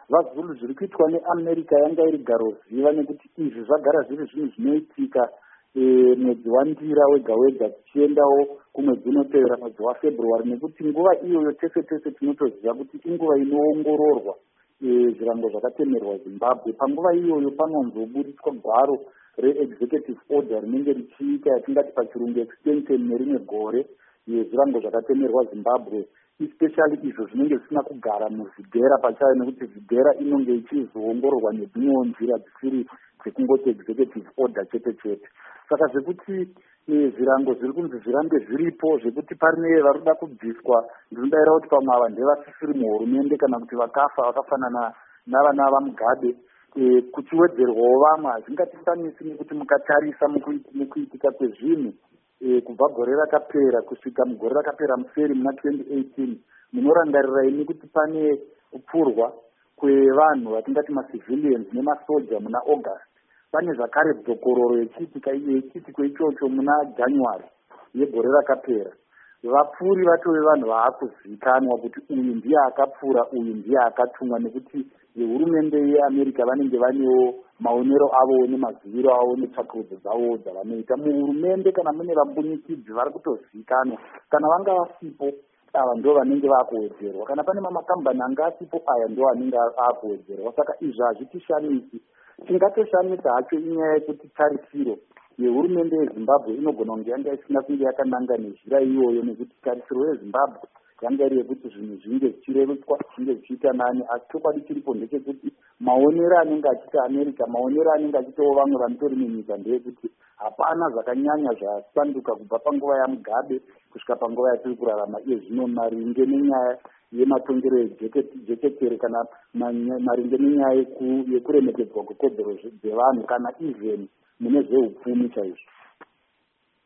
vazulu zviri kuitwa neamerica yanga iri garoziva, nekuti izvi zvagara zviri zvinhu zvinoitika mwedzi wandira wega wega tichiendawo kumwedzi unotevera mwedzi waFebruary, nekuti nguva iyoyo tese tese tinotoziva kuti inguva inoongororwa zvirango zvakatemerwa Zimbabwe. Panguva iyoyo panonzoburitswa gwaro re-executive order rinenge richiita yatingati pachirungu extension nerimwe gore yezvirango zvakatemerwa Zimbabwe, especially izvo zvinenge zvisina kugara muzvidhera pachayo, nekuti zvidhera inonge ichizoongororwa nedzimwewo njira dzisiri dzekungoti executive order chete chete. Saka zvekuti zvirango zviri kunzi zvirambe zviripo, zvekuti parine vari kuda kubviswa, ndinodavira kuti pamwe ava ndevasisiri muhurumende kana kuti vakafa vakafanana navana vaMugabe, kuchiwedzerwawo vamwe hazvingatitsamisi, nekuti mukatarisa mukuitika kwezvinhu kubva gore rakapera kusvika mugore rakapera museri muna 2018, munorangarira ini kuti pane kupfurwa kwevanhu vatingati macivilians nemasoja muna August. Pane zvakare dzokororo yechiitiko ichocho muna January yegore rakapera. Vapfuri vatove vanhu vaakuzivikanwa kuti uyu ndiye akapfura, uyu ndiye akatumwa, nekuti hurumende yeAmerica vanenge vanewo maonero avo nemaziviro avo netsvakurudzo dzavo dzavanoita. Muhurumende kana mune vambunyikidzi vari kutozivikanwa, kana vanga vasipo ava ndo vanenge vakuwedzerwa, kana pane mamakambani anga asipo aya ndo anenge akuwedzerwa. Saka izvi hazvitishamisi. Chingatoshamisa hacho inyaya yekuti tarisiro yehurumende yeZimbabwe inogona kunge yanga isina kunge yakananga nezhira iyoyo, nekuti tarisiro yeZimbabwe yanga iri yekuti zvinhu zvinge zvichirerutswa, zvinge zvichiita nani. Asi chokwadi chiripo ndechekuti maonero anenge achiita America, maonero anenge achiitawo vamwe vanotori munyika ndeyekuti hapana zvakanyanya zvasanduka kubva panguva yaMugabe kusvika panguva yatiri kurarama iye zvino, maringe nenyaya yematongero ejeketeri kana maringe nenyaya yekuremekedzwa kwekodzero dzevanhu kana even mune zveupfumi chaizvo.